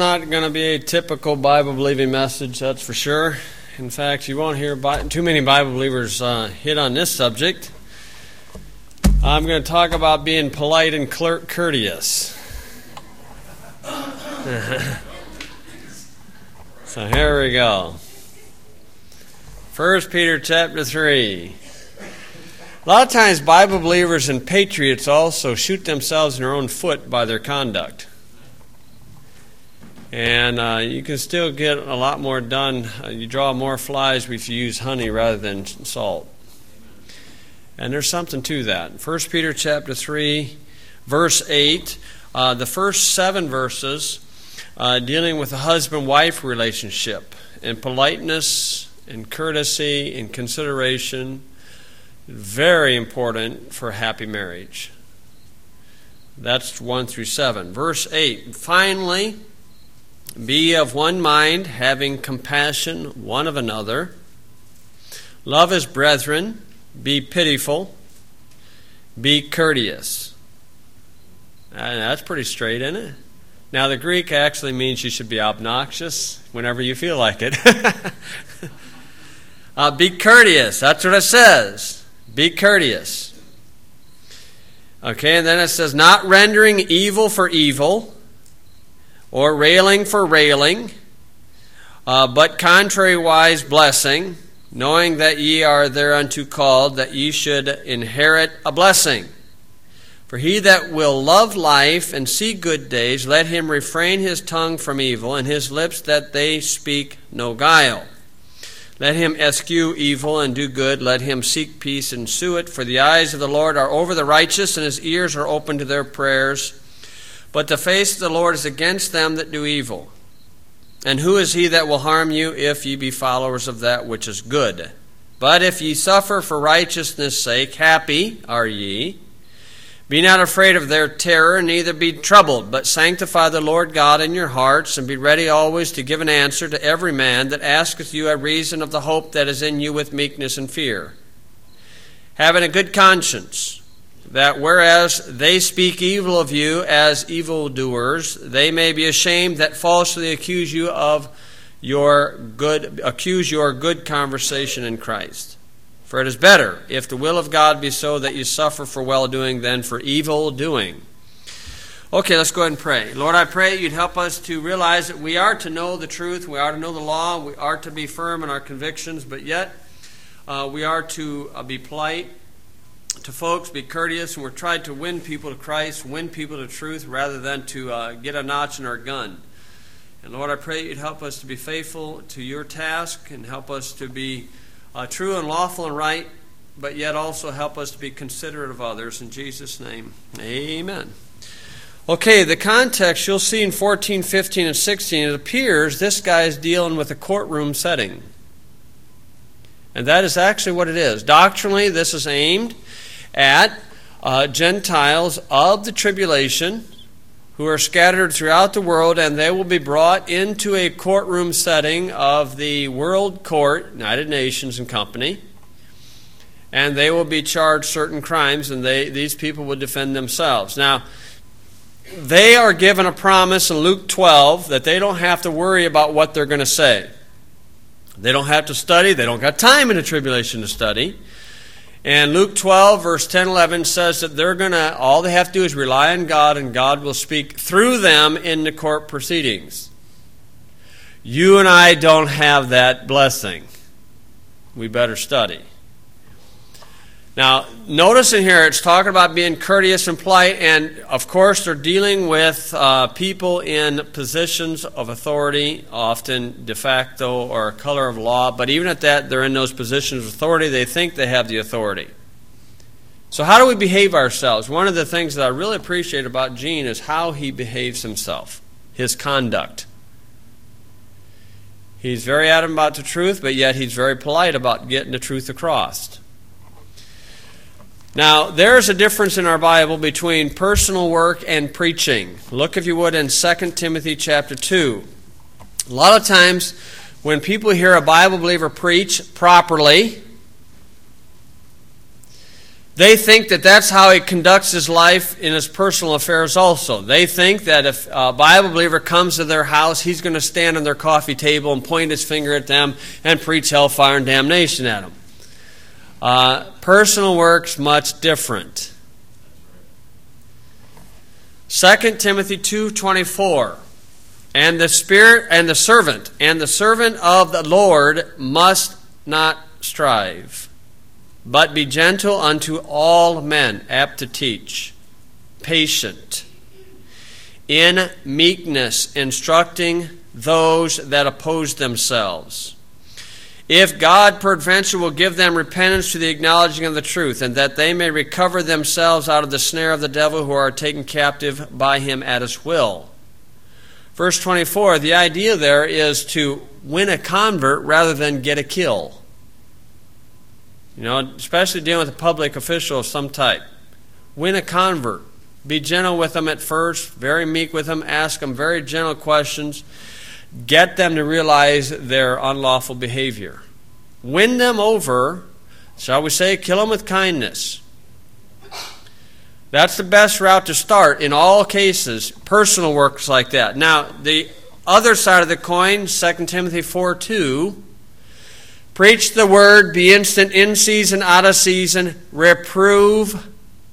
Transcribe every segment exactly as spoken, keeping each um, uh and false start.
Not going to be a typical Bible-believing message, that's for sure. In fact, you won't hear too many Bible believers uh, hit on this subject. I'm going to talk about being polite and courteous. So here we go. First Peter chapter three. A lot of times Bible believers and patriots also shoot themselves in their own foot by their conduct. And uh, you can still get a lot more done. Uh, you draw more flies if you use honey rather than salt. And there's something to that. First Peter chapter three, verse eight. Uh, the first seven verses uh, dealing with the husband-wife relationship and politeness and courtesy and consideration. Very important for happy marriage. That's one through seven. Verse eight. Finally, be of one mind, having compassion one of another. Love as brethren. Be pitiful. Be courteous. And that's pretty straight, isn't it? Now, the Greek actually means you should be obnoxious whenever you feel like it. uh, be courteous. That's what it says. Be courteous. Okay, and then it says, not rendering evil for evil, or railing for railing, uh, but contrariwise blessing, knowing that ye are thereunto called, that ye should inherit a blessing. For he that will love life and see good days, let him refrain his tongue from evil, and his lips that they speak no guile. Let him eschew evil and do good, let him seek peace and sue it. For the eyes of the Lord are over the righteous, and his ears are open to their prayers. But the face of the Lord is against them that do evil. And who is he that will harm you, if ye be followers of that which is good? But if ye suffer for righteousness' sake, happy are ye. Be not afraid of their terror, neither be troubled, but sanctify the Lord God in your hearts, and be ready always to give an answer to every man that asketh you a reason of the hope that is in you with meekness and fear. Having a good conscience, that whereas they speak evil of you as evildoers, they may be ashamed that falsely accuse you of your good accuse your good conversation in Christ. For it is better, if the will of God be so, that you suffer for well-doing than for evil-doing. Okay, let's go ahead and pray. Lord, I pray you'd help us to realize that we are to know the truth, we are to know the law, we are to be firm in our convictions, but yet uh, we are to uh, be polite to folks, be courteous, and we're trying to win people to Christ, win people to truth, rather than to uh, get a notch in our gun. And Lord, I pray you'd help us to be faithful to your task and help us to be uh, true and lawful and right, but yet also help us to be considerate of others. In Jesus' name, amen. Okay, the context you'll see in fourteen, fifteen, and sixteen, it appears this guy is dealing with a courtroom setting. And that is actually what it is. Doctrinally, this is aimed at uh, Gentiles of the tribulation who are scattered throughout the world, and they will be brought into a courtroom setting of the World Court, United Nations and Company, and they will be charged certain crimes, and they these people will defend themselves. Now, they are given a promise in Luke twelve that they don't have to worry about what they're going to say. They don't have to study. They don't got time in the tribulation to study. And Luke twelve, verse ten, eleven says that they're going to, all they have to do is rely on God, and God will speak through them in the court proceedings. You and I don't have that blessing. We better study. Now, notice in here it's talking about being courteous and polite, and of course they're dealing with uh, people in positions of authority, often de facto or a color of law, but even at that, they're in those positions of authority. They think they have the authority. So how do we behave ourselves? One of the things that I really appreciate about Gene is how he behaves himself, his conduct. He's very adamant about the truth, but yet he's very polite about getting the truth across. Now, there's a difference in our Bible between personal work and preaching. Look, if you would, in Second Timothy chapter two. A lot of times when people hear a Bible believer preach properly, They think that that's how he conducts his life in his personal affairs also. They think that if a Bible believer comes to their house, he's going to stand on their coffee table and point his finger at them and preach hellfire and damnation at them. Uh, personal work's much different. Second Timothy two twenty-four. And the spirit and the servant and the servant of the Lord must not strive, but be gentle unto all men, apt to teach, patient, in meekness, instructing those that oppose themselves. If God peradventure will give them repentance to the acknowledging of the truth, and that they may recover themselves out of the snare of the devil, who are taken captive by him at his will. Verse twenty-four, the idea there is to win a convert rather than get a kill. You know, especially dealing with a public official of some type. Win a convert. Be gentle with them at first, very meek with them, ask them very gentle questions. Get them to realize their unlawful behavior. Win them over, shall we say, kill them with kindness. That's the best route to start in all cases. Personal works like that. Now, the other side of the coin, Second Timothy four two, preach the word, be instant in season, out of season, reprove,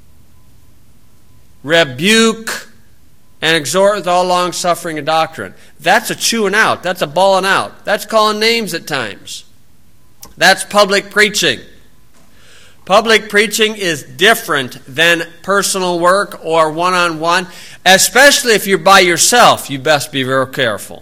rebuke, and exhort with all long suffering and doctrine. That's a chewing out. That's a bawling out. That's calling names at times. That's public preaching. Public preaching is different than personal work or one-on-one. Especially if you're by yourself, you best be very careful.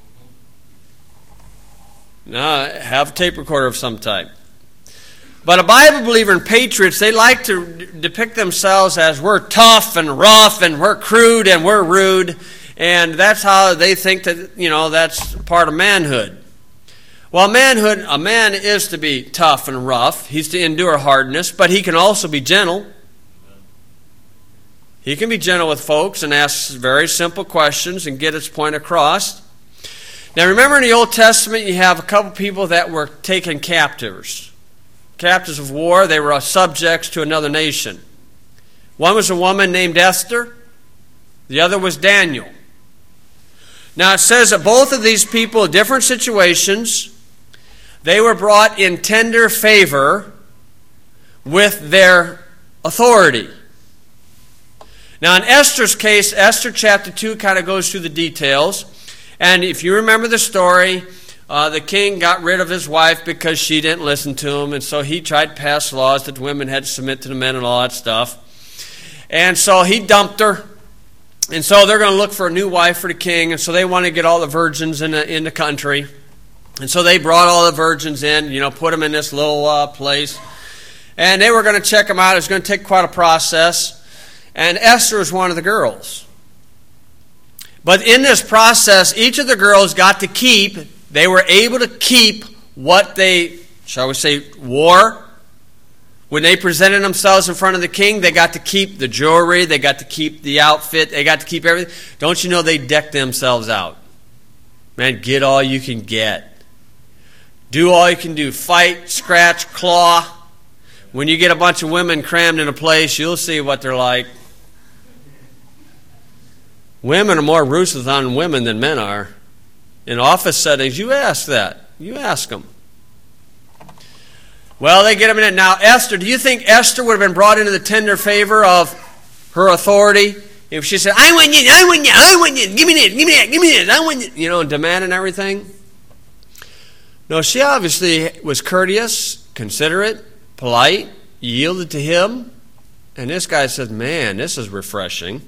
Now, have a tape recorder of some type. But a Bible believer and patriots, they like to depict themselves as we're tough and rough and we're crude and we're rude. And that's how they think that, you know, that's part of manhood. Well, manhood, a man is to be tough and rough. He's to endure hardness, but he can also be gentle. He can be gentle with folks and ask very simple questions and get his point across. Now remember, in the Old Testament you have a couple people that were taken captives. Captives of war. They were subjects to another nation. One was a woman named Esther. The other was Daniel. Now it says that both of these people, different situations, they were brought in tender favor with their authority. Now in Esther's case, Esther chapter two kind of goes through the details. And if you remember the story, uh, the king got rid of his wife because she didn't listen to him. And so he tried to pass laws that women had to submit to the men and all that stuff. And so he dumped her. And so they're going to look for a new wife for the king. And so they want to get all the virgins in the, in the country. And so they brought all the virgins in, you know, put them in this little uh, place. And they were going to check them out. It was going to take quite a process. And Esther was one of the girls. But in this process, each of the girls got to keep, they were able to keep what they, shall we say, wore. When they presented themselves in front of the king, they got to keep the jewelry, they got to keep the outfit, they got to keep everything. Don't you know they decked themselves out? Man, get all you can get. Do all you can do. Fight, scratch, claw. When you get a bunch of women crammed in a place, you'll see what they're like. Women are more ruthless on women than men are. In office settings, you ask that. You ask them. Well, they get them in it. Now, Esther, do you think Esther would have been brought into the tender favor of her authority if she said, I want you, I want you, I want you, give me this, give me that, give me this, I want you, you know, demanding everything? No, she obviously was courteous, considerate, polite, yielded to him. And this guy said, man, this is refreshing.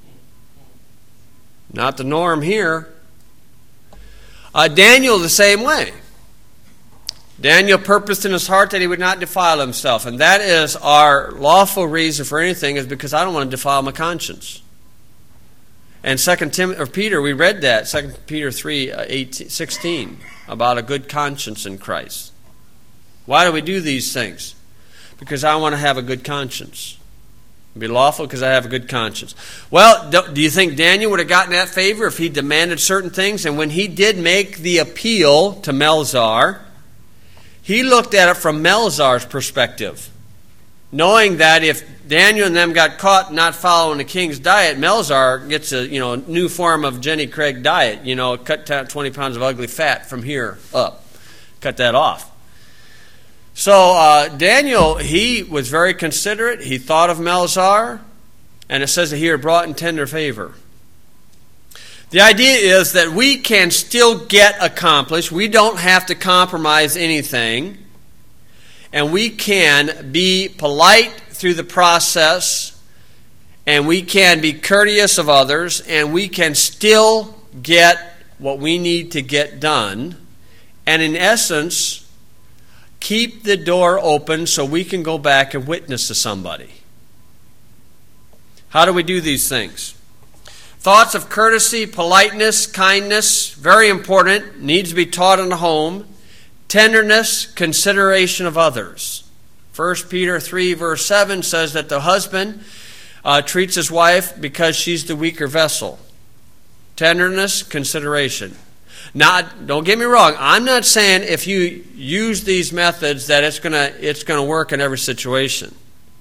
Not the norm here. Uh, Daniel the same way. Daniel purposed in his heart that he would not defile himself. And that is our lawful reason for anything, is because I don't want to defile my conscience. And Second Timothy or Peter, we read that, Second Peter three, eighteen, sixteen, about a good conscience in Christ. Why do we do these things? Because I want to have a good conscience. Be lawful because I have a good conscience. Well, do you think Daniel would have gotten that favor if he demanded certain things? And when he did make the appeal to Melzar, he looked at it from Melzar's perspective. knowing that if Daniel and them got caught not following the king's diet, Melzar gets a you know new form of Jenny Craig diet. You know, cut twenty pounds of ugly fat from here up. Cut that off. So uh, Daniel, he was very considerate. He thought of Melzar, and it says that he had brought in tender favor. The idea is that we can still get accomplished. We don't have to compromise anything. And we can be polite through the process. And we can be courteous of others. And we can still get what we need to get done. And in essence, keep the door open so we can go back and witness to somebody. How do we do these things? Thoughts of courtesy, politeness, kindness, very important, needs to be taught in the home. Tenderness, consideration of others. First Peter three verse seven says that the husband uh, treats his wife because she's the weaker vessel. Tenderness, consideration. Not, don't get me wrong, I'm not saying if you use these methods that it's gonna it's gonna work in every situation.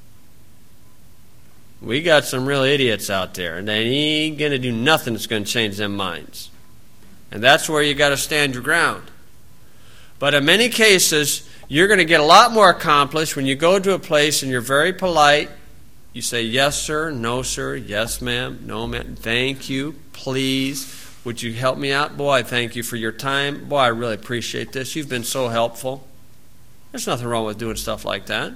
We got some real idiots out there, and they ain't going to do nothing that's going to change them minds. And that's where you got to stand your ground. But in many cases, you're going to get a lot more accomplished when you go to a place and you're very polite. You say, yes, sir, no, sir, yes, ma'am, no, ma'am, thank you, please. Would you help me out? Boy, I thank you for your time. Boy, I really appreciate this. You've been so helpful. There's nothing wrong with doing stuff like that.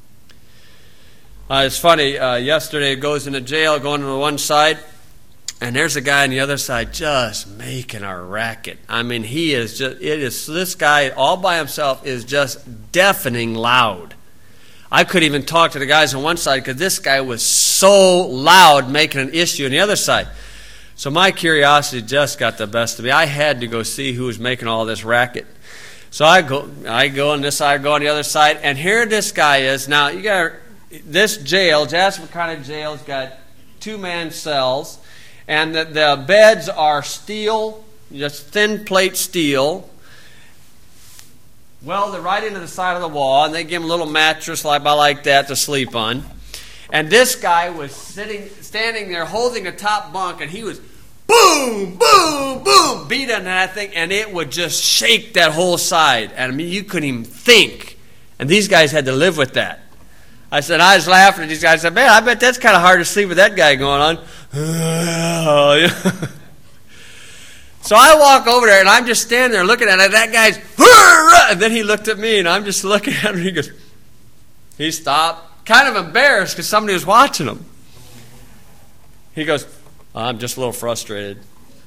Uh, it's funny, uh, yesterday it goes into jail, going to the one side, and there's a guy on the other side just making a racket. I mean, he is just, it is, this guy all by himself is just deafening loud. I couldn't even talk to the guys on one side because this guy was so loud making an issue on the other side. So my curiosity just got the best of me. I had to go see who was making all this racket. So I go, I go on this side, I go on the other side, and here this guy is. Now, you got to... This jail, Jasper County Jail, has got two-man cells, and the, the beds are steel, just thin plate steel, welded right into the side of the wall, and they give him a little mattress like, like that to sleep on. And this guy was sitting, standing there holding a top bunk, and he was boom, boom, boom, beat on that thing, and it would just shake that whole side. And I mean, you couldn't even think. And these guys had to live with that. I said, I was laughing at these guys. I said, man, I bet that's kind of hard to sleep with that guy going on. So I walk over there, and I'm just standing there looking at it. That guy's, and then he looked at me, and I'm just looking at him. He goes, he stopped, kind of embarrassed because somebody was watching him. He goes, I'm just a little frustrated.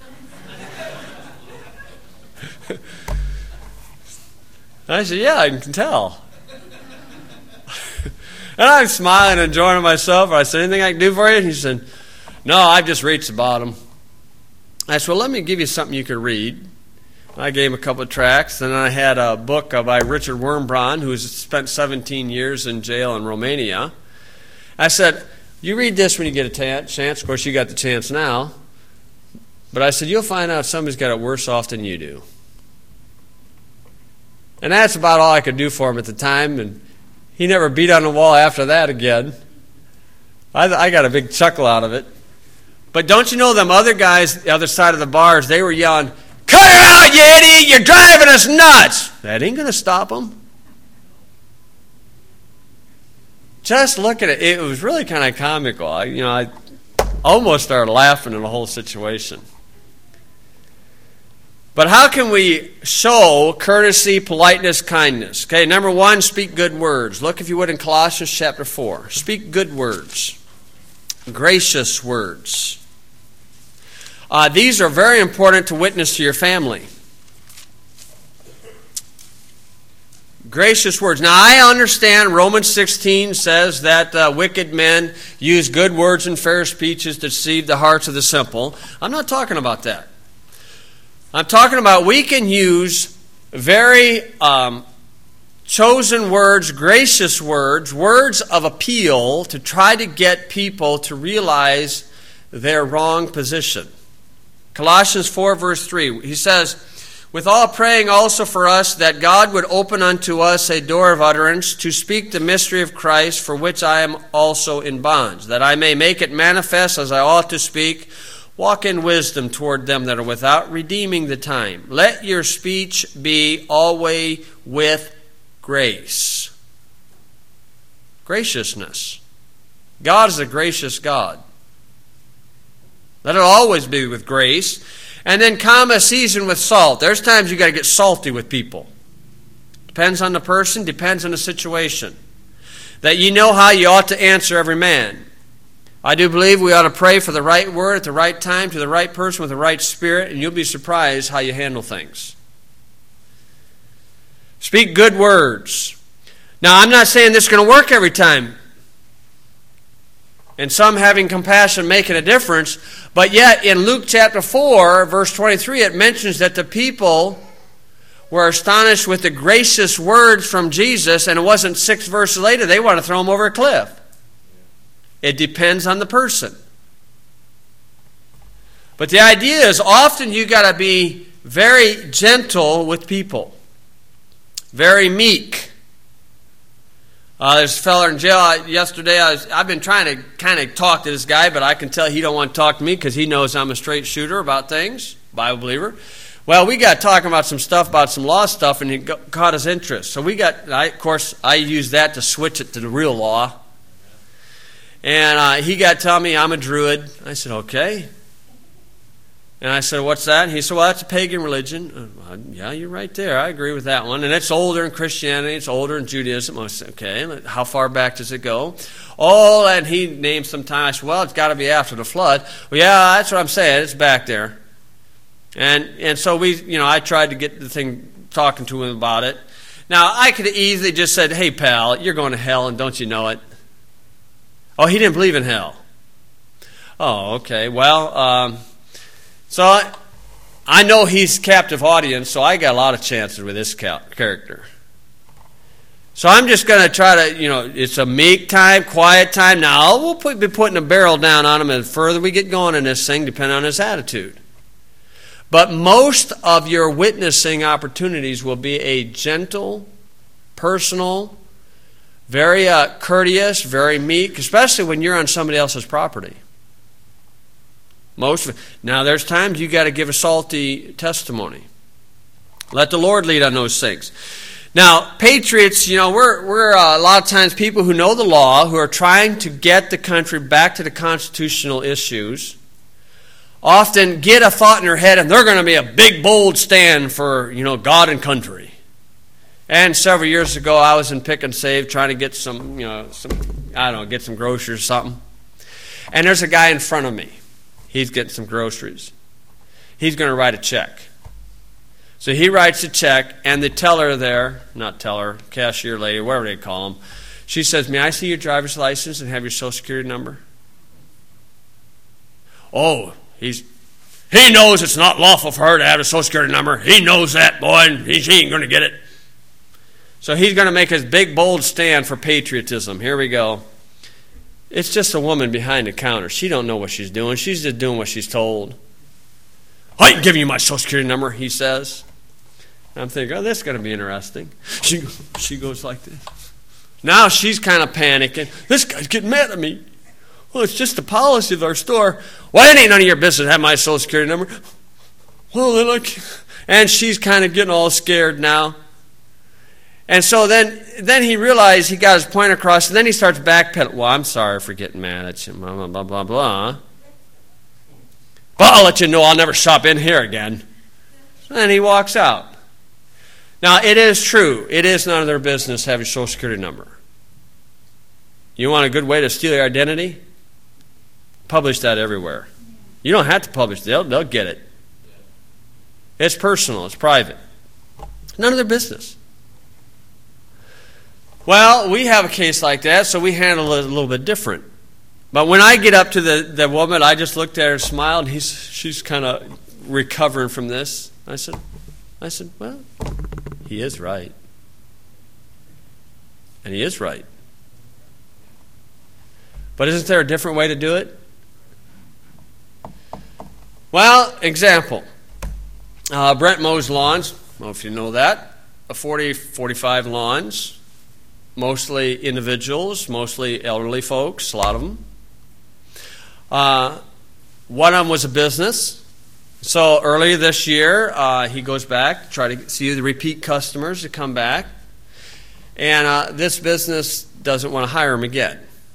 I said, yeah, I can tell. And I'm smiling and enjoying myself. I said, anything I can do for you? And he said, no, I've just reached the bottom. I said, well, let me give you something you could read. I gave him a couple of tracts. And then I had a book by Richard Wurmbrand, who's spent seventeen years in jail in Romania. I said, you read this when you get a chance. Of course, you got the chance now. But I said, you'll find out somebody's got it worse off than you do. And that's about all I could do for him at the time. And he never beat on the wall after that again. I, I got a big chuckle out of it. But don't you know them other guys, the other side of the bars, they were yelling, cut it out, you idiot, you're driving us nuts. That ain't going to stop them. Just look at it. It was really kind of comical. I, you know, I almost started laughing in the whole situation. But how can we show courtesy, politeness, kindness? Okay, number one, speak good words. Look, if you would, in Colossians chapter four. Speak good words. Gracious words. Uh, these are very important to witness to your family. Gracious words. Now, I understand Romans sixteen says that uh, wicked men use good words and fair speeches to deceive the hearts of the simple. I'm not talking about that. I'm talking about we can use very um, chosen words, gracious words, words of appeal to try to get people to realize their wrong position. Colossians four verse three, he says, with all praying also for us that God would open unto us a door of utterance to speak the mystery of Christ, for which I am also in bonds, that I may make it manifest as I ought to speak. Walk in wisdom toward them that are without, redeeming the time. Let your speech be always with grace. Graciousness. God is a gracious God. Let it always be with grace. And then comma, seasoned with salt. There's times you got to get salty with people. Depends on the person, depends on the situation. That you know how you ought to answer every man. I do believe we ought to pray for the right word at the right time to the right person with the right spirit, and you'll be surprised how you handle things. Speak good words. Now, I'm not saying this is going to work every time. And some having compassion making a difference. But yet, in Luke chapter four, verse twenty-three, it mentions that the people were astonished with the gracious words from Jesus, and it wasn't six verses later, they want to throw him over a cliff. It depends on the person. But the idea is often you got to be very gentle with people. Very meek. Uh, there's a fella in jail. I, yesterday, I was, I've been trying to kind of talk to this guy, but I can tell he don't want to talk to me because he knows I'm a straight shooter about things, Bible believer. Well, we got talking about some stuff, about some law stuff, and he got, caught his interest. So we got, I, of course, I used that to switch it to the real law. And uh, he got telling me I'm a Druid. I said, okay. And I said, what's that? And he said, well, that's a pagan religion. Uh, yeah, you're right there. I agree with that one. And it's older in Christianity. It's older in Judaism. I said, okay, how far back does it go? Oh, and he named some time. I said, well, it's got to be after the flood. Well, yeah, that's what I'm saying. It's back there. And and so we, you know, I tried to get the thing, talking to him about it. Now, I could have easily just said, hey, pal, you're going to hell, and don't you know it? Oh, he didn't believe in hell. Oh, okay. Well, um... So I, I know he's captive audience, so I got a lot of chances with this character. So I'm just going to try to, you know, it's a meek time, quiet time. Now, we'll put, be putting a barrel down on him, and the further we get going in this thing, depending on his attitude. But most of your witnessing opportunities will be a gentle, personal, very uh, courteous, very meek, especially when you're on somebody else's property. Most of it. Now, there's times you got to give a salty testimony. Let the Lord lead on those things. Now, patriots, you know, we're we're uh, a lot of times people who know the law, who are trying to get the country back to the constitutional issues, often get a thought in their head, and they're going to be a big, bold stand for, you know, God and country. And several years ago, I was in Pick and Save trying to get some, you know, some I don't know, get some groceries or something. And there's a guy in front of me. He's getting some groceries. He's going to write a check. So he writes a check, and the teller there, not teller, cashier lady, whatever they call them, she says, may I see your driver's license and have your social security number? Oh, he's he knows it's not lawful for her to have a social security number. He knows that, boy, and he, he ain't going to get it. So he's going to make his big, bold stand for patriotism. Here we go. It's just a woman behind the counter. She don't know what she's doing. She's just doing what she's told. I can give you my social security number, he says. I'm thinking, oh, this is going to be interesting. She, she goes like this. Now she's kind of panicking. This guy's getting mad at me. Well, it's just the policy of our store. Well, it ain't none of your business to have my social security number. Well, then I can't. And she's kind of getting all scared now. And so then then he realized he got his point across, and then he starts backpedaling. Well, I'm sorry for getting mad at you, blah, blah, blah, blah, blah. But I'll let you know I'll never shop in here again. And he walks out. Now, it is true. It is none of their business to have your social security number. You want a good way to steal your identity? Publish that everywhere. You don't have to publish it. They'll, they'll get it. It's personal. It's private. None of their business. Well, we have a case like that, so we handle it a little bit different. But when I get up to the, the woman, I just looked at her and smiled. He's, she's kind of recovering from this. I said, I said, well, he is right. And he is right. But isn't there a different way to do it? Well, example. Uh, Brent mows lawns. I don't know if you know that. forty, forty-five lawns. Mostly individuals, mostly elderly folks, a lot of them. Uh, one of them was a business. So earlier this year, uh, he goes back, try to see the repeat customers to come back. And uh, this business doesn't want to hire him again.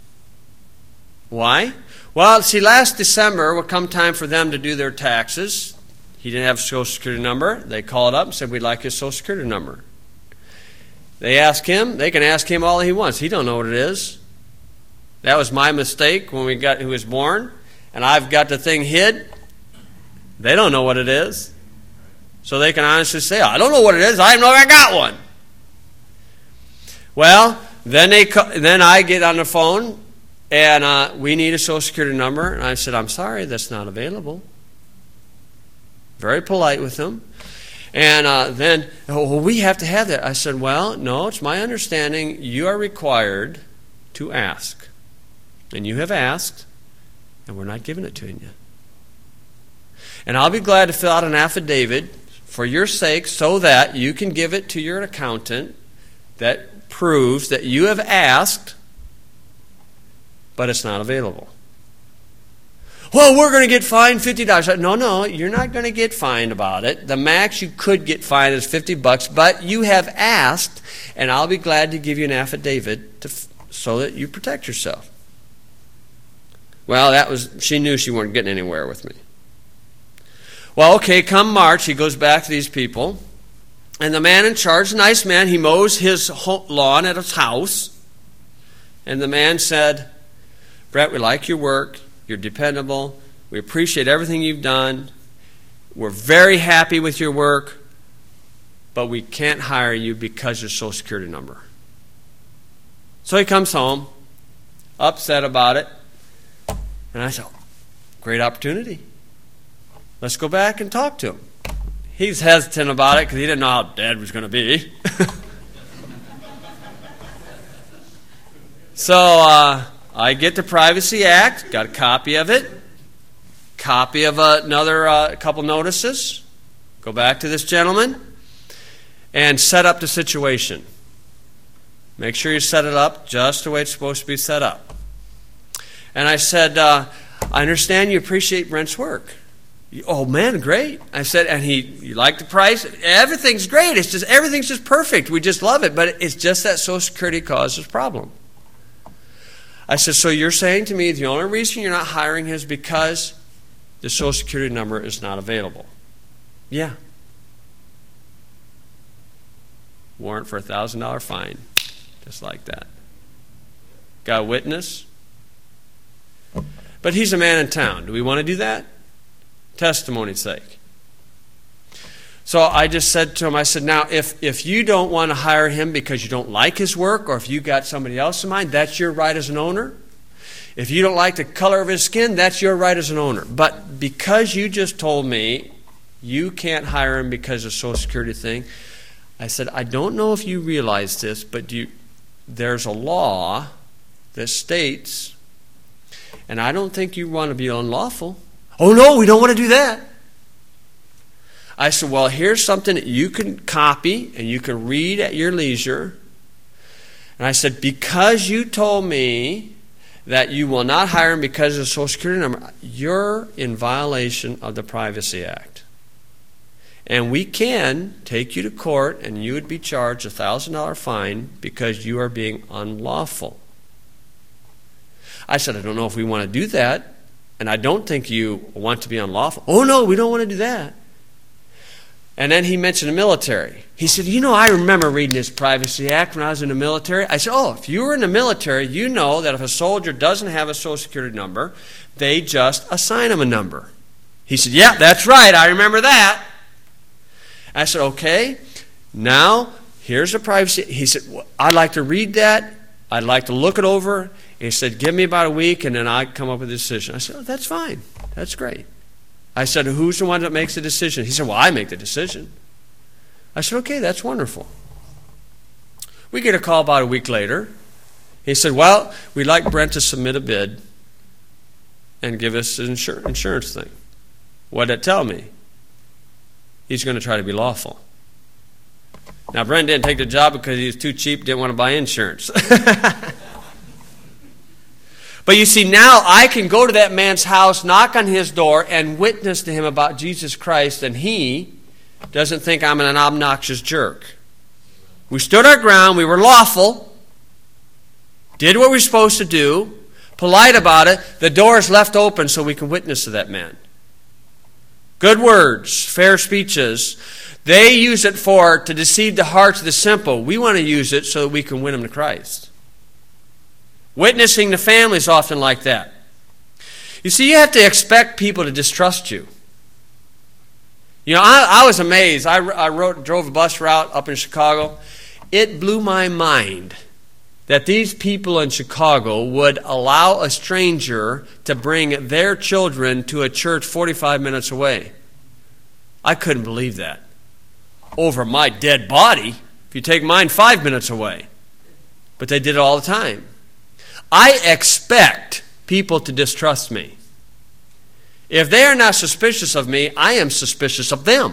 Why? Well, see, last December would come time for them to do their taxes. He didn't have a Social Security number. They called up and said, we'd like his Social Security number. They ask him. They can ask him all he wants. He don't know what it is. That was my mistake when we got he was born, and I've got the thing hid. They don't know what it is. So they can honestly say, I don't know what it is. I know I got one. Well, then they then I get on the phone, and uh, we need a Social Security number. And I said, I'm sorry, that's not available. Very polite with them. And uh, then, oh, well, we have to have that. I said, well, no, it's my understanding you are required to ask. And you have asked, and we're not giving it to you. And I'll be glad to fill out an affidavit for your sake so that you can give it to your accountant that proves that you have asked, but it's not available. Well, we're going to get fined fifty dollars. No, no, you're not going to get fined about it. The max you could get fined is fifty bucks, but you have asked, and I'll be glad to give you an affidavit to, so that you protect yourself. Well, that was she knew she weren't getting anywhere with me. Well, okay, come March, he goes back to these people, and the man in charge, nice man, he mows his lawn at his house, and the man said, Brett, we like your work. You're dependable. We appreciate everything you've done. We're very happy with your work, but we can't hire you because of your Social Security number. So he comes home, upset about it, and I said, great opportunity. Let's go back and talk to him. He's hesitant about it because he didn't know how Dad was going to be. so, uh, I get the Privacy Act, got a copy of it, copy of another uh, couple notices, go back to this gentleman, and set up the situation. Make sure you set it up just the way it's supposed to be set up. And I said, uh, I understand you appreciate Brent's work. Oh, man, great. I said, and he, you like the price? Everything's great. It's just, everything's just perfect. We just love it. But it's just that Social Security causes problem. I said, so you're saying to me the only reason you're not hiring him is because the Social Security number is not available? Yeah. Warrant for a one thousand dollars fine. Just like that. Got a witness? But he's a man in town. Do we want to do that? Testimony's sake. So I just said to him, I said, now, if, if you don't want to hire him because you don't like his work, or if you got somebody else in mind, that's your right as an owner. If you don't like the color of his skin, that's your right as an owner. But because you just told me you can't hire him because of Social Security thing, I said, I don't know if you realize this, but you, there's a law that states, and I don't think you want to be unlawful. Oh, no, we don't want to do that. I said, well, here's something that you can copy and you can read at your leisure. And I said, because you told me that you will not hire him because of the Social Security number, you're in violation of the Privacy Act. And we can take you to court and you would be charged a one thousand dollars fine because you are being unlawful. I said, I don't know if we want to do that, and I don't think you want to be unlawful. Oh, no, we don't want to do that. And then he mentioned the military. He said, you know, I remember reading this Privacy Act when I was in the military. I said, oh, if you were in the military, you know that if a soldier doesn't have a Social Security number, they just assign him a number. He said, yeah, that's right, I remember that. I said, okay, now here's the privacy. He said, well, I'd like to read that. I'd like to look it over. He said, give me about a week, and then I'd come up with a decision. I said, oh, that's fine. That's great. I said, who's the one that makes the decision? He said, well, I make the decision. I said, okay, that's wonderful. We get a call about a week later. He said, well, we'd like Brent to submit a bid and give us an insur- insurance thing. What did it tell me? he's going to try to be lawful. Now, Brent didn't take the job because he was too cheap, didn't want to buy insurance. But you see, now I can go to that man's house, knock on his door, and witness to him about Jesus Christ, and he doesn't think I'm an obnoxious jerk. We stood our ground, we were lawful, did what we were supposed to do, polite about it, the door is left open so we can witness to that man. Good words, fair speeches, they use it for to deceive the hearts of the simple. We want to use it so that we can win them to Christ. Witnessing to family is often like that. You see, you have to expect people to distrust you. You know, I, I was amazed. I, I wrote, drove a bus route up in Chicago. It blew my mind that these people in Chicago would allow a stranger to bring their children to a church forty-five minutes away. I couldn't believe that. Over my dead body, if you take mine five minutes away. But they did it all the time. I expect people to distrust me. If they are not suspicious of me, I am suspicious of them.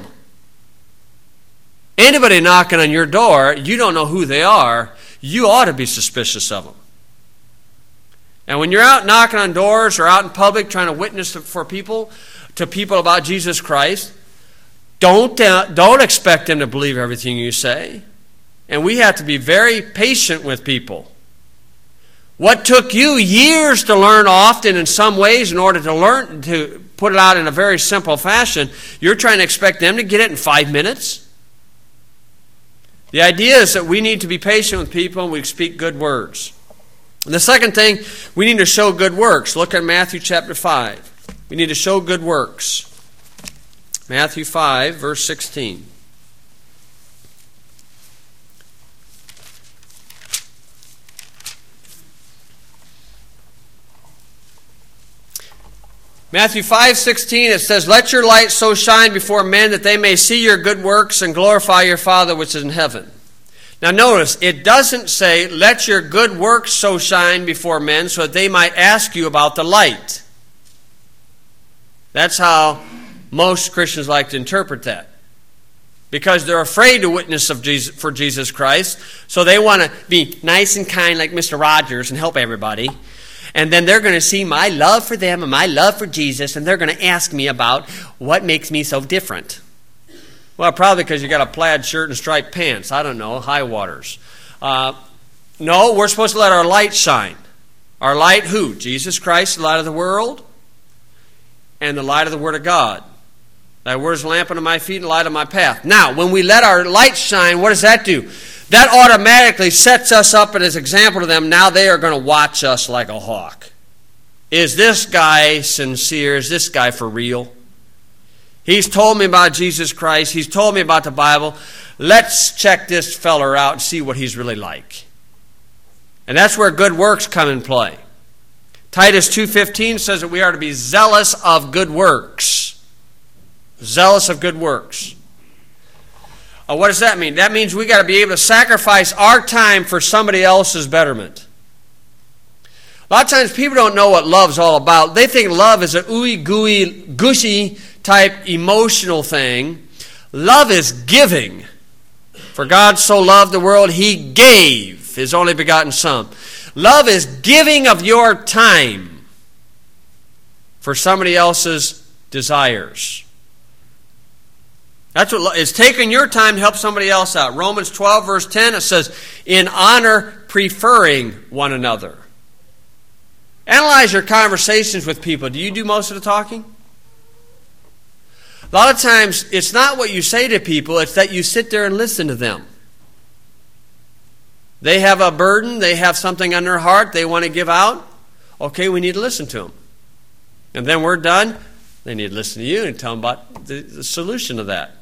Anybody knocking on your door, you don't know who they are, you ought to be suspicious of them. And when you're out knocking on doors or out in public trying to witness for people, to people about Jesus Christ, don't, uh, don't expect them to believe everything you say. And we have to be very patient with people. What took you years to learn often in some ways in order to learn to put it out in a very simple fashion, you're trying to expect them to get it in five minutes? The idea is that we need to be patient with people and we speak good words. And the second thing, we need to show good works. Look at Matthew chapter five. We need to show good works. Matthew five, verse sixteen. Matthew five sixteen, it says, "Let your light so shine before men that they may see your good works and glorify your Father which is in heaven." Now notice, it doesn't say, "Let your good works so shine before men so that they might ask you about the light." That's how most Christians like to interpret that. Because they're afraid to witness of Jesus, for Jesus Christ, so they want to be nice and kind like Mister Rogers and help everybody. And then they're going to see my love for them and my love for Jesus, and they're going to ask me about what makes me so different. Well, probably because you got a plaid shirt and striped pants. I don't know, high waters. Uh, no, we're supposed to let our light shine. Our light who? Jesus Christ, the light of the world, and the light of the Word of God. Thy word is a lamp unto my feet and a light on my path. Now, when we let our light shine, what does that do? That automatically sets us up as an example to them. Now they are going to watch us like a hawk. Is this guy sincere? Is this guy for real? He's told me about Jesus Christ. He's told me about the Bible. Let's check this feller out and see what he's really like. And that's where good works come in play. Titus two fifteen says that we are to be zealous of good works. Zealous of good works. Uh, what does that mean? That means we got to be able to sacrifice our time for somebody else's betterment. A lot of times people don't know what love's all about. They think love is a ooey gooey, gushy type emotional thing. Love is giving. For God so loved the world, He gave His only begotten Son. Love is giving of your time for somebody else's desires. That's what it's taking your time to help somebody else out. Romans twelve, verse ten, it says, "In honor, preferring one another." Analyze your conversations with people. Do you do most of the talking? A lot of times, it's not what you say to people, it's that you sit there and listen to them. They have a burden, they have something on their heart they want to give out. Okay, we need to listen to them. And then we're done, they need to listen to you and tell them about the, the solution to that.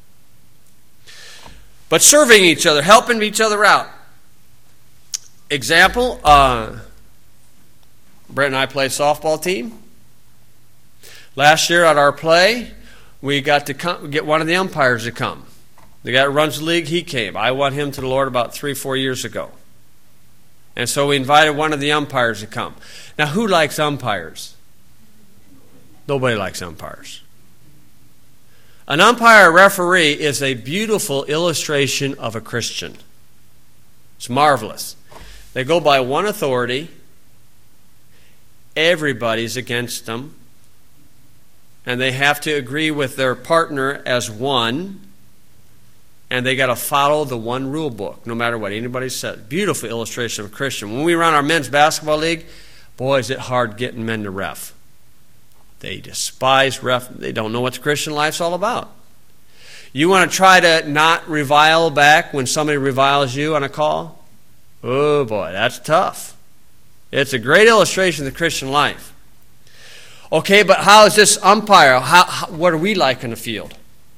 But serving each other, helping each other out. Example, uh, Brent and I play softball team. Last year at our play, we got to come, get one of the umpires to come. The guy that runs the league, he came. I won him to the Lord about three, four years ago. And so we invited one of the umpires to come. Now, who likes umpires? Nobody likes umpires. An umpire or referee is a beautiful illustration of a Christian. It's marvelous. They go by one authority. Everybody's against them. And they have to agree with their partner as one. And they got to follow the one rule book, no matter what anybody says. Beautiful illustration of a Christian. When we run our men's basketball league, boy, is it hard getting men to ref. They despise ref. They don't know what the Christian life's all about. You want to try to not revile back when somebody reviles you on a call? Oh, boy, that's tough. It's a great illustration of the Christian life. Okay, but how is this umpire? How, how, what are we like in the field?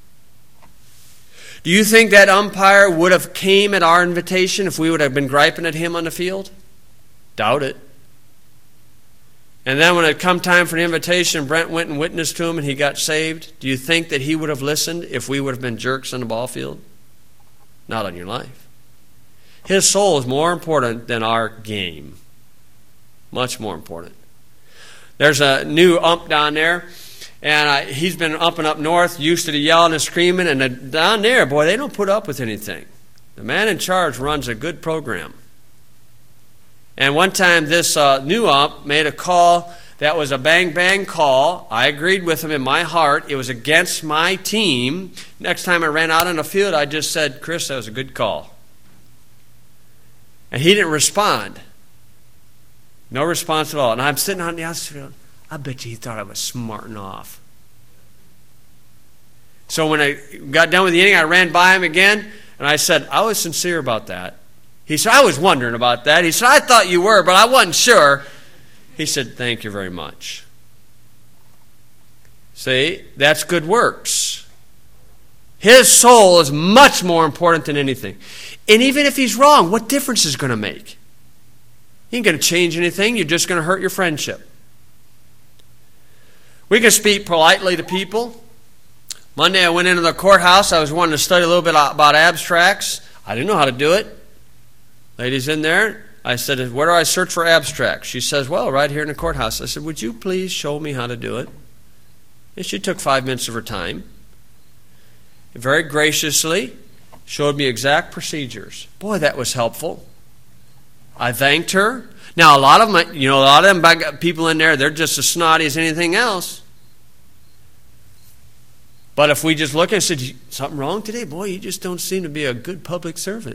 Do you think that umpire would have came at our invitation if we would have been griping at him on the field? Doubt it. And then when it come time for the invitation, Brent went and witnessed to him and he got saved. Do you think that he would have listened if we would have been jerks on the ball field? Not on your life. His soul is more important than our game. Much more important. There's a new ump down there. And uh, he's been up and up north, used to the yelling and screaming. And the, down there, boy, they don't put up with anything. The man in charge runs a good program. And one time this uh, new ump made a call that was a bang-bang call. I agreed with him in my heart. It was against my team. Next time I ran out on the field, I just said, Chris, that was a good call. And he didn't respond. No response at all. And I'm sitting on the outfield. I bet you he thought I was smarting off. So when I got done with the inning, I ran by him again, and I said, I was sincere about that. He said, I was wondering about that. He said, I thought you were, but I wasn't sure. He said, thank you very much. See, that's good works. His soul is much more important than anything. And even if he's wrong, what difference is it going to make? He ain't going to change anything. You're just going to hurt your friendship. We can speak politely to people. Monday I went into the courthouse. I was wanting to study a little bit about abstracts. I didn't know how to do it. Ladies in there, I said, where do I search for abstracts? She says, well, right here in the courthouse. I said, would you please show me how to do it? And she took five minutes of her time. Very graciously showed me exact procedures. Boy, that was helpful. I thanked her. Now, a lot of them, you know, a lot of them people in there, they're just as snotty as anything else. But if we just look and said, something wrong today? Boy, you just don't seem to be a good public servant.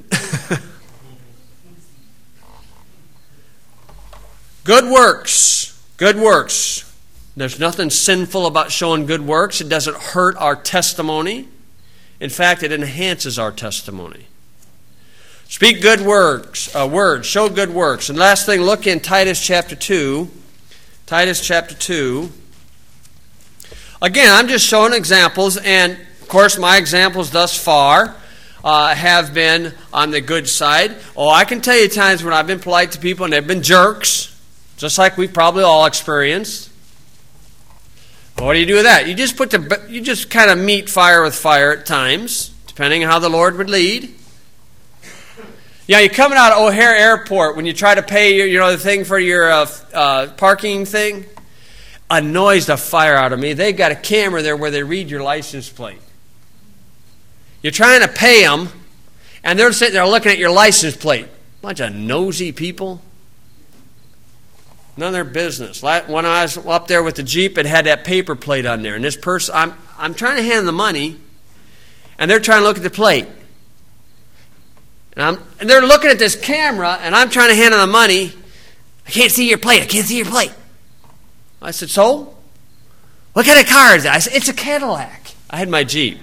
Good works. Good works. There's nothing sinful about showing good works. It doesn't hurt our testimony. In fact, it enhances our testimony. Speak good works, uh, words, show good works. And last thing, look in Titus chapter two. Titus chapter two. Again, I'm just showing examples, and of course my examples thus far uh, have been on the good side. Oh, I can tell you times when I've been polite to people and they've been jerks, just like we've probably all experienced. What do you do with that? You just put the you just kind of meet fire with fire at times, depending on how the Lord would lead. Yeah, you're coming out of O'Hare Airport when you try to pay your, you know, the thing for your uh, uh, parking thing. Annoys the fire out of me. They've got a camera there where they read your license plate. You're trying to pay them, and they're sitting there looking at your license plate. Bunch of nosy people. None of their business. When I was up there with the Jeep, it had that paper plate on there, and this person, I'm I'm trying to hand them the money, and they're trying to look at the plate. And, I'm, and they're looking at this camera, and I'm trying to hand them the money. I can't see your plate. I can't see your plate. I said, so? What kind of car is that? I said, it's a Cadillac. I had my Jeep.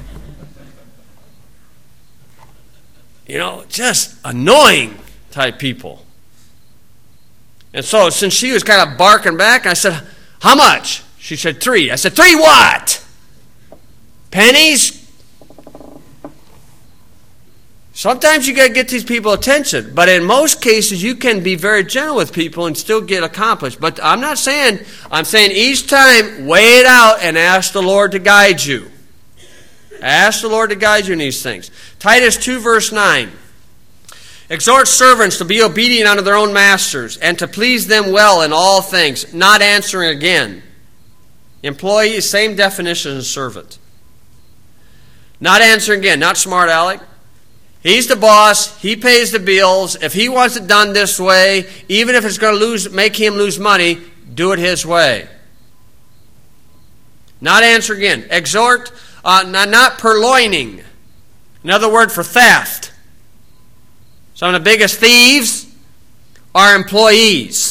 You know, just annoying type people. And so since she was kind of barking back, I said, how much? She said, three. I said, three what? Pennies? Sometimes you got to get these people attention, but in most cases you can be very gentle with people and still get accomplished. But I'm not saying, I'm saying each time weigh it out and ask the Lord to guide you. Ask the Lord to guide you in these things. Titus two verse nine. Exhort servants to be obedient unto their own masters and to please them well in all things, not answering again. Employee, same definition as servant. Not answering again, not smart aleck. He's the boss. He pays the bills. If he wants it done this way, even if it's going to lose, make him lose money, do it his way. Not answer again. Exhort, uh, not, not purloining. Another word for theft. Some of the biggest thieves are employees.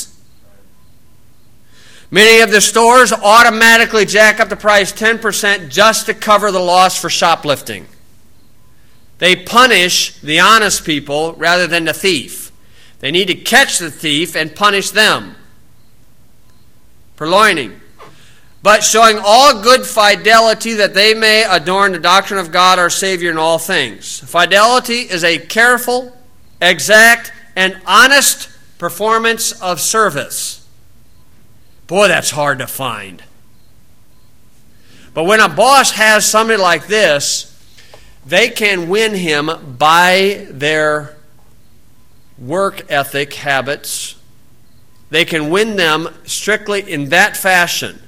Many of the stores automatically jack up the price ten percent just to cover the loss for shoplifting. They punish the honest people rather than the thief. They need to catch the thief and punish them. Purloining. But showing all good fidelity that they may adorn the doctrine of God our Savior in all things. Fidelity is a careful, exact, and honest performance of service. Boy, that's hard to find. But when a boss has somebody like this, they can win him by their work ethic habits. They can win them strictly in that fashion.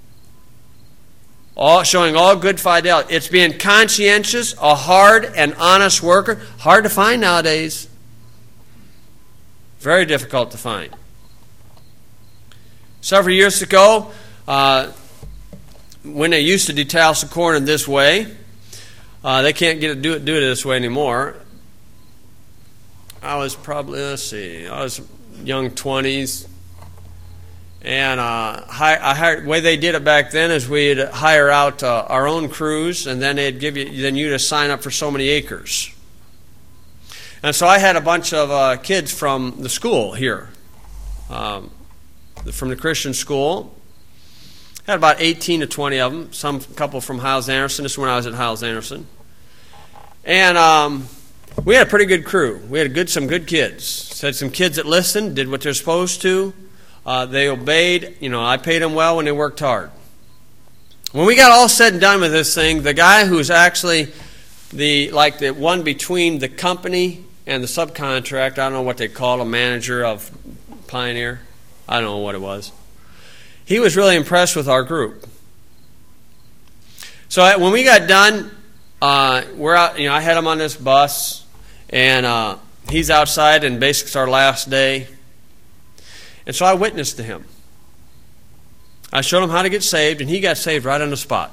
All, showing all good fidelity. It's being conscientious, a hard and honest worker. Hard to find nowadays. Very difficult to find. Several years ago, uh, when they used to detail the corn in this way, uh, they can't get it do it do it this way anymore. I was probably let's see, I was young twenties, and uh, I hired. The way they did it back then is we'd hire out uh, our own crews, and then they'd give you then you'd sign up for so many acres. And so I had a bunch of uh, kids from the school here. Um, from the Christian school. Had about eighteen to twenty of them. Some couple from Hyles-Anderson. This is when I was at Hyles-Anderson. And um, we had a pretty good crew. We had good, some good kids. Had some kids that listened, did what they're supposed to. Uh, they obeyed. You know, I paid them well when they worked hard. When we got all said and done with this thing, the guy who's actually the like the one between the company and the subcontract, I don't know what they call a manager of Pioneer. I don't know what it was. He was really impressed with our group. So when we got done, uh, we're out. You know, I had him on this bus, and uh, he's outside, and basically it's our last day. And so I witnessed to him. I showed him how to get saved, and he got saved right on the spot.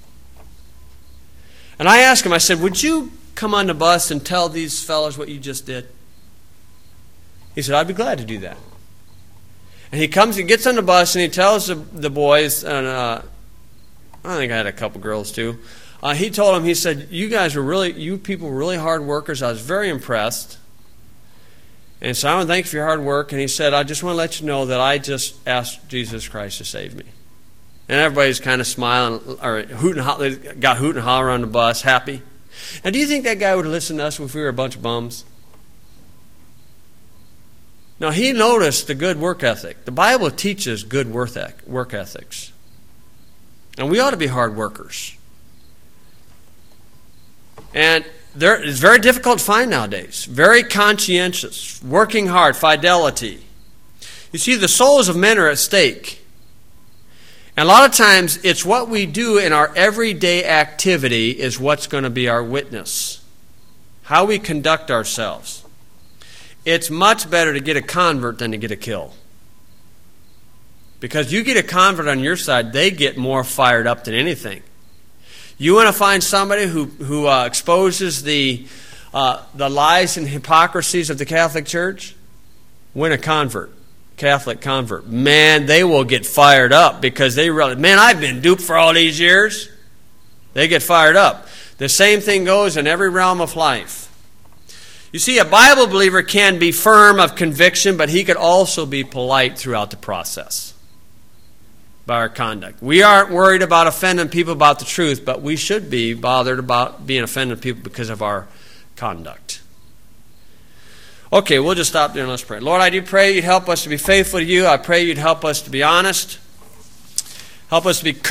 And I asked him. I said, "Would you come on the bus and tell these fellows what you just did?" He said, "I'd be glad to do that." And he comes, he gets on the bus, and he tells the, the boys, and uh, I think I had a couple girls too. Uh, he told them, he said, "You guys were really, you people were really hard workers. I was very impressed. And so I want to thank you for your hard work." And he said, "I just want to let you know that I just asked Jesus Christ to save me." And everybody's kind of smiling, or hooting, they got hooting and holler on the bus, happy. Now, do you think that guy would listen to us if we were a bunch of bums? Now, he noticed the good work ethic. The Bible teaches good work ethics. And we ought to be hard workers. And there, it's very difficult to find nowadays. Very conscientious, working hard, fidelity. You see, the souls of men are at stake. And a lot of times, it's what we do in our everyday activity is what's going to be our witness. How we conduct ourselves. It's much better to get a convert than to get a kill. Because you get a convert on your side, they get more fired up than anything. You want to find somebody who, who uh, exposes the, uh, the lies and hypocrisies of the Catholic Church? Win a convert. Catholic convert. Man, they will get fired up because they realize, man, I've been duped for all these years. They get fired up. The same thing goes in every realm of life. You see, a Bible believer can be firm of conviction, but he could also be polite throughout the process by our conduct. We aren't worried about offending people about the truth, but we should be bothered about being offended people because of our conduct. Okay, we'll just stop there and let's pray. Lord, I do pray you'd help us to be faithful to you. I pray you'd help us to be honest. Help us to be